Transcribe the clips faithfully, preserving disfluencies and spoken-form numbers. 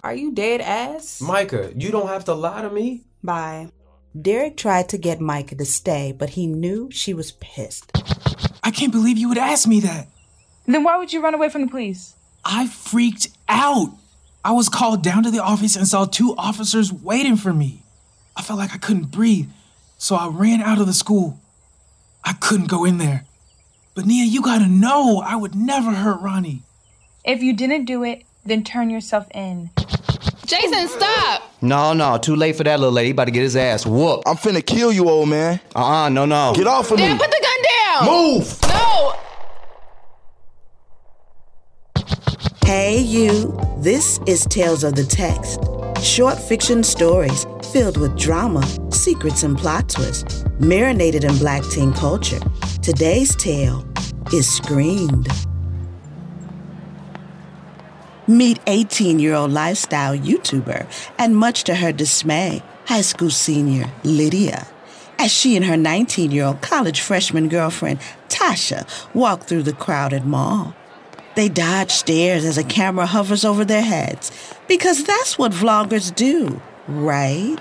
Are you dead ass? Micah, you don't have to lie to me. Bye. Derek tried to get Micah to stay, but he knew she was pissed. I can't believe you would ask me that. Then why would you run away from the police? I freaked out. I was called down to the office and saw two officers waiting for me. I felt like I couldn't breathe, so I ran out of the school. I couldn't go in there. But Nia, you gotta know, I would never hurt Ronnie. If you didn't do it, then turn yourself in. Jason, stop! No, no, too late for that little lady. He about to get his ass whooped. I'm finna kill you, old man. Uh-uh, no, no. Get off of Dan, me. put the gun down! Move! No! Hey, you. This is Tales of the Text. Short fiction stories filled with drama, secrets, and plot twists, marinated in Black teen culture. Today's tale is Screamed. Meet eighteen-year-old lifestyle YouTuber and, much to her dismay, high school senior Lydia, as she and her nineteen-year-old college freshman girlfriend, Tasha, walk through the crowded mall. They dodge stares as a camera hovers over their heads, because that's what vloggers do, right?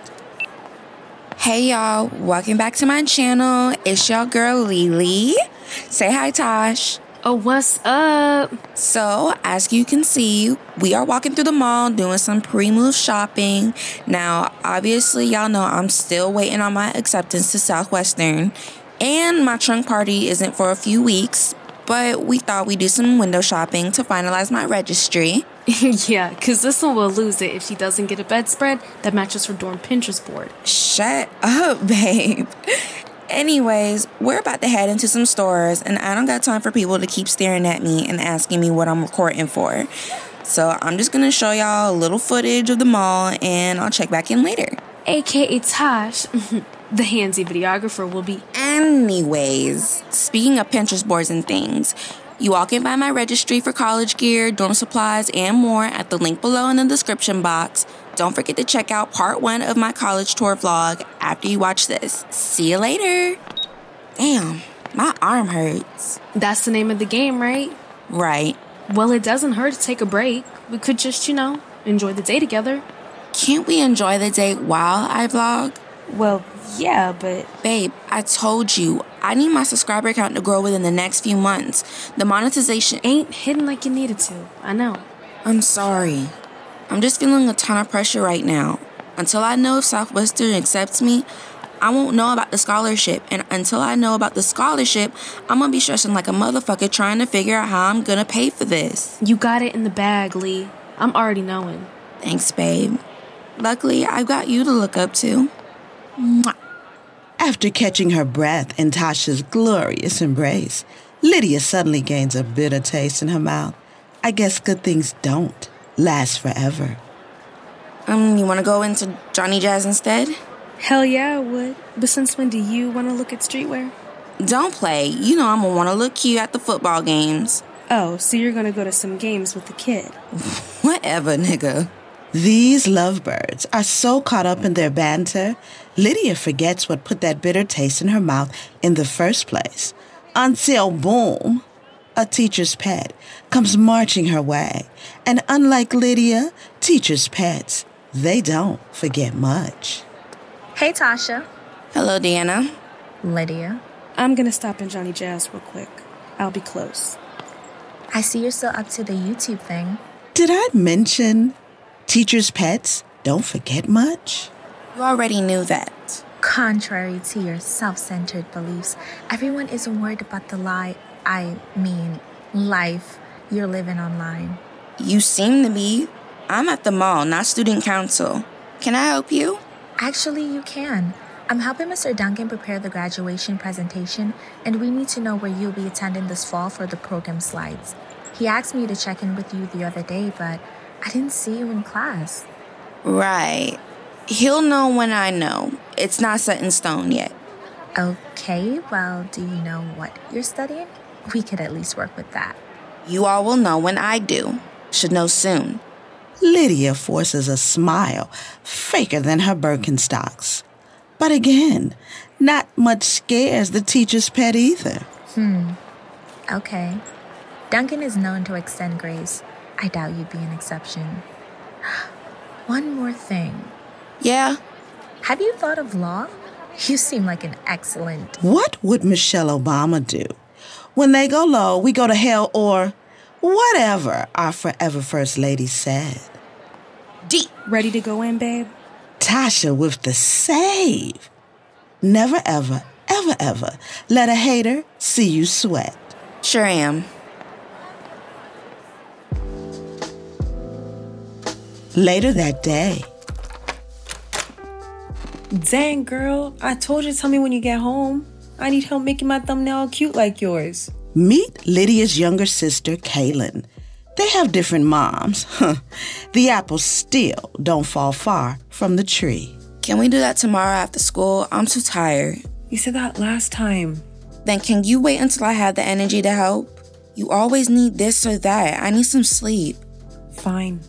Hey y'all, welcome back to my channel. It's your girl Lily. Say hi, Tosh. Oh, what's up? So, as you can see, we are walking through the mall doing some pre-move shopping. Now, obviously, y'all know I'm still waiting on my acceptance to Southwestern, and my trunk party isn't for a few weeks, but we thought we'd do some window shopping to finalize my registry. Yeah, because this one will lose it if she doesn't get a bedspread that matches her dorm Pinterest board. Shut up, babe. Anyways, we're about to head into some stores, and I don't got time for people to keep staring at me and asking me what I'm recording for. So I'm just going to show y'all a little footage of the mall, and I'll check back in later. A K A Tosh, the handsy videographer, will be... Anyways, speaking of Pinterest boards and things, you all can find my registry for college gear, dorm supplies, and more at the link below in the description box. Don't forget to check out part one of my college tour vlog after you watch this. See you later. Damn, my arm hurts. That's the name of the game, right? Right. Well, it doesn't hurt to take a break. We could just, you know, enjoy the day together. Can't we enjoy the day while I vlog? Well, yeah, but... Babe, I told you, I need my subscriber count to grow within the next few months. The monetization ain't hidden like you needed to. I know. I'm sorry. I'm just feeling a ton of pressure right now. Until I know if Southwestern accepts me, I won't know about the scholarship. And until I know about the scholarship, I'm gonna be stressing like a motherfucker trying to figure out how I'm gonna pay for this. You got it in the bag, Lee. I'm already knowing. Thanks, babe. Luckily, I've got you to look up to. Mwah. After catching her breath in Tasha's glorious embrace, Lydia suddenly gains a bitter taste in her mouth. I guess good things don't last forever. Um, you want to go into Johnny Jazz instead? Hell yeah, I would. But since when do you want to look at streetwear? Don't play. You know I'm going to want to look cute at the football games. Oh, so you're going to go to some games with the kid. Whatever, nigga. These lovebirds are so caught up in their banter, Lydia forgets what put that bitter taste in her mouth in the first place. Until, boom, a teacher's pet comes marching her way. And unlike Lydia, teachers' pets, they don't forget much. Hey, Tasha. Hello, Deanna. Lydia. I'm going to stop in Johnny Jazz real quick. I'll be close. I see you're still up to the YouTube thing. Did I mention teachers' pets don't forget much? You already knew that. Contrary to your self-centered beliefs, everyone is worried about the lie, I mean, life you're living online. You seem to be. I'm at the mall, not student council. Can I help you? Actually, you can. I'm helping Mister Duncan prepare the graduation presentation, and we need to know where you'll be attending this fall for the program slides. He asked me to check in with you the other day, but I didn't see you in class. Right. He'll know when I know. It's not set in stone yet. Okay, well, do you know what you're studying? We could at least work with that. You all will know when I do. Should know soon. Lydia forces a smile, faker than her Birkenstocks. But again, not much scares the teacher's pet either. Hmm. Okay. Duncan is known to extend grace. I doubt you'd be an exception. One more thing. Yeah? Have you thought of law? You seem like an excellent... What would Michelle Obama do? When they go low, we go to hell, or whatever our forever First Lady said. Deep. Ready to go in, babe? Tasha with the save. Never, ever, ever, ever let a hater see you sweat. Sure am. Later that day. Dang, girl. I told you to tell me when you get home. I need help making my thumbnail cute like yours. Meet Lydia's younger sister, Kaylin. They have different moms. The apples still don't fall far from the tree. Can we do that tomorrow after school? I'm too tired. You said that last time. Then can you wait until I have the energy to help? You always need this or that. I need some sleep. Fine.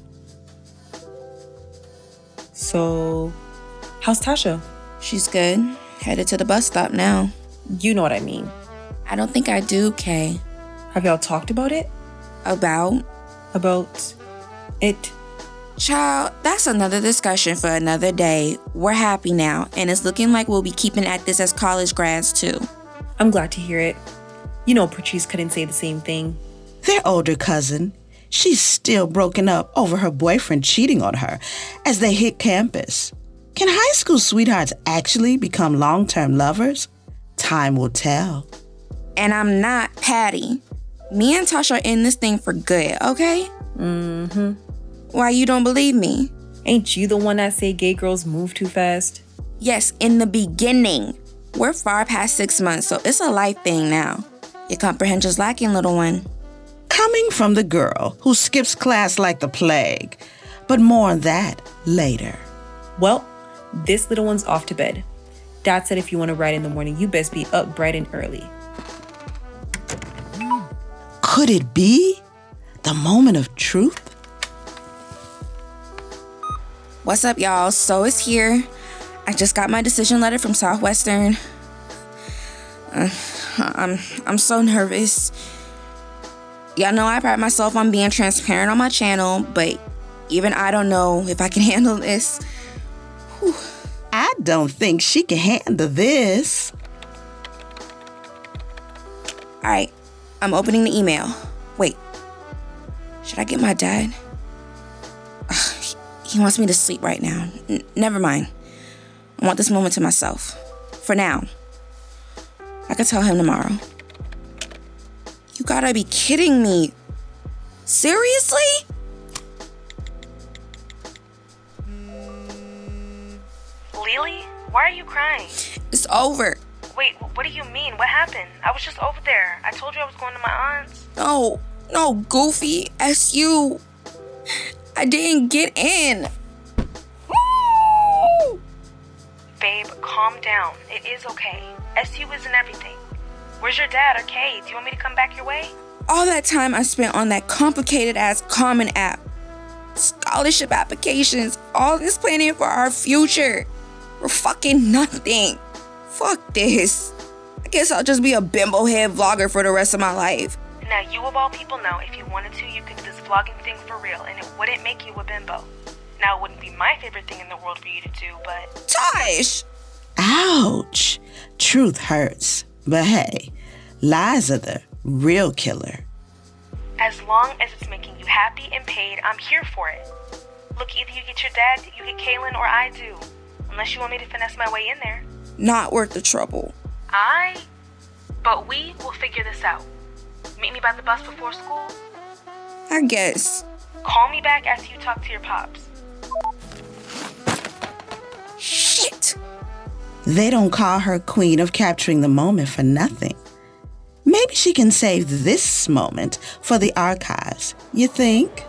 So, how's Tasha? She's good. Headed to the bus stop now. You know what I mean. I don't think I do, Kay. Have y'all talked about it? About? About it. Child, that's another discussion for another day. We're happy now, and it's looking like we'll be keeping at this as college grads too. I'm glad to hear it. You know Patrice couldn't say the same thing. Their older cousin, she's still broken up over her boyfriend cheating on her as they hit campus. Can high school sweethearts actually become long-term lovers? Time will tell. And I'm not Patty. Me and Tasha are in this thing for good, okay? Mm-hmm. Why you don't believe me? Ain't you the one that say gay girls move too fast? Yes, in the beginning. We're far past six months, so it's a life thing now. Your comprehension's lacking, little one. Coming from the girl who skips class like the plague. But more on that later. Well, this little one's off to bed. Dad said if you want to ride in the morning, you best be up bright and early. Could it be the moment of truth? What's up, y'all? So it's here. I just got my decision letter from Southwestern. Uh, I'm I'm so nervous. Y'all know I pride myself on being transparent on my channel, but even I don't know if I can handle this. Whew. I don't think she can handle this. All right, I'm opening the email. Wait, should I get my dad? Ugh, he wants me to sleep right now. N- never mind. I want this moment to myself. For now. I could tell him tomorrow. You gotta be kidding me. Seriously? Lily, why are you crying? It's over. Wait, what do you mean? What happened? I was just over there. I told you I was going to my aunt's. No, no, Goofy. S U. I didn't get in. Babe, calm down. It is okay. S U isn't everything. Where's your dad or Kay? Do you want me to come back your way? All that time I spent on that complicated-ass Common App. Scholarship applications. All this planning for our future. For fucking nothing. Fuck this. I guess I'll just be a bimbo head vlogger for the rest of my life. Now, you of all people know if you wanted to, you could do this vlogging thing for real, and it wouldn't make you a bimbo. Now, it wouldn't be my favorite thing in the world for you to do, but... Tosh! Ouch! Truth hurts. But hey, lies are the real killer. As long as it's making you happy and paid, I'm here for it. Look, either you get your dad, you get Kaylin, or I do. Unless you want me to finesse my way in there. Not worth the trouble. I... But we will figure this out. Meet me by the bus before school? I guess. Call me back after you talk to your pops. Shit! They don't call her queen of capturing the moment for nothing. Maybe she can save this moment for the archives, you think?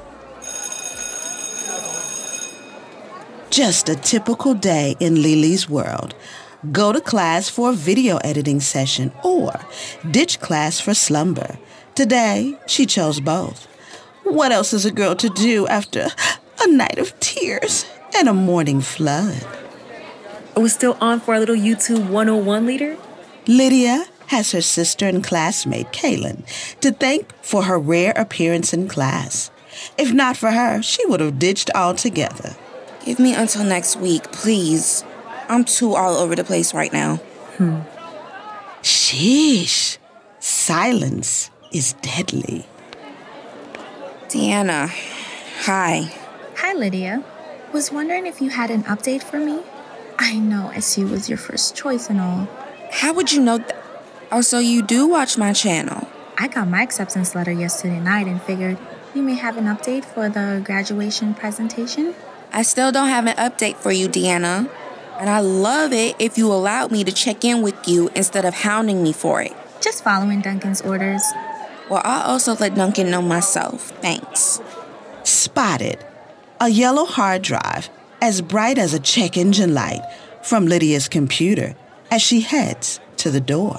Just a typical day in Lily's world. Go to class for a video editing session or ditch class for slumber. Today, she chose both. What else is a girl to do after a night of tears and a morning flood? Are we still on for our little YouTube one oh one leader? Lydia has her sister and classmate, Kaylin, to thank for her rare appearance in class. If not for her, she would have ditched altogether. Give me until next week, please. I'm too all over the place right now. Hmm. Sheesh. Silence is deadly. Deanna, hi. Hi, Lydia. Was wondering if you had an update for me? I know S U was your first choice and all. How would you know that? Also, you do watch my channel. I got my acceptance letter yesterday night and figured you may have an update for the graduation presentation. I still don't have an update for you, Deanna. And I love it if you allowed me to check in with you instead of hounding me for it. Just following Duncan's orders. Well, I'll also let Duncan know myself. Thanks. Spotted. A yellow hard drive, as bright as a check engine light, from Lydia's computer as she heads to the door.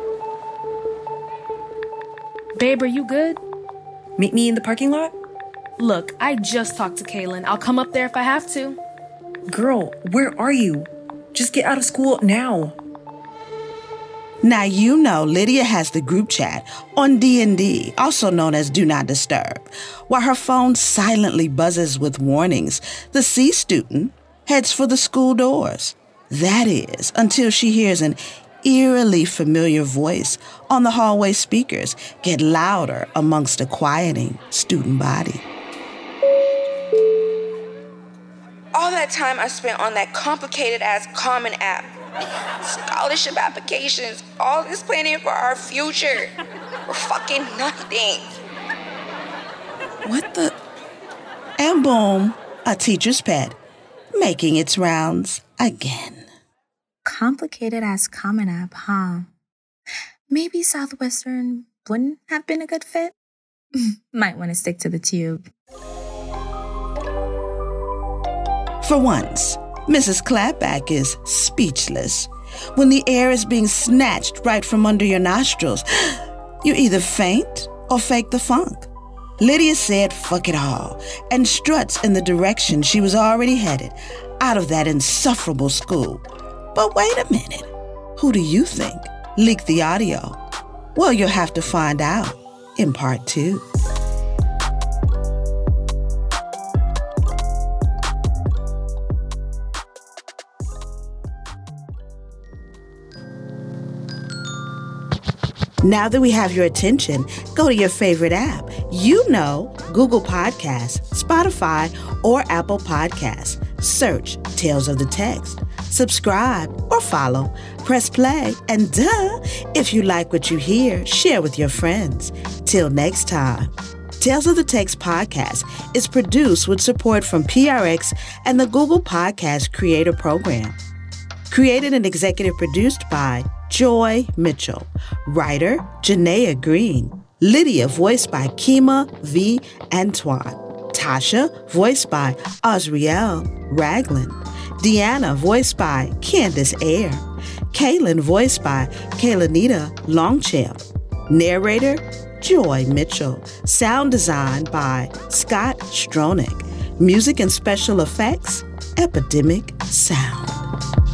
Babe, are you good? Meet me in the parking lot? Look, I just talked to Kaylin. I'll come up there if I have to. Girl, where are you? Just get out of school now. Now you know Lydia has the group chat on D and D, also known as Do Not Disturb, while her phone silently buzzes with warnings. The C student heads for the school doors. That is, until she hears an eerily familiar voice on the hallway speakers get louder amongst a quieting student body. All that time I spent on that complicated-ass Common App. Scholarship applications, all this planning for our future. For fucking nothing. What the? And boom, a teacher's pet, making its rounds again. Complicated as Common App, huh? Maybe Southwestern wouldn't have been a good fit? Might want to stick to the tube. For once, Missus Clapback is speechless. When the air is being snatched right from under your nostrils, you either faint or fake the funk. Lydia said fuck it all and struts in the direction she was already headed, out of that insufferable school. But wait a minute, who do you think leaked the audio? Well, you'll have to find out in part two. Now that we have your attention, go to your favorite app. You know, Google Podcasts, Spotify, or Apple Podcasts. Search Tales of the Text. Subscribe or follow. Press play, and duh, if you like what you hear, share with your friends. Till next time. Tales of the Text podcast is produced with support from P R X and the Google Podcast Creator Program. Created and executive produced by Joy Mitchell. Writer, Janaea Green. Lydia, voiced by Kima V. Antoine. Tasha, voiced by Osriel Ragland. Deanna, voiced by Candace Ayer. Kaylin, voiced by Kaylanita Longchamp. Narrator, Joy Mitchell. Sound design by Scott Stronick. Music and special effects, Epidemic Sound.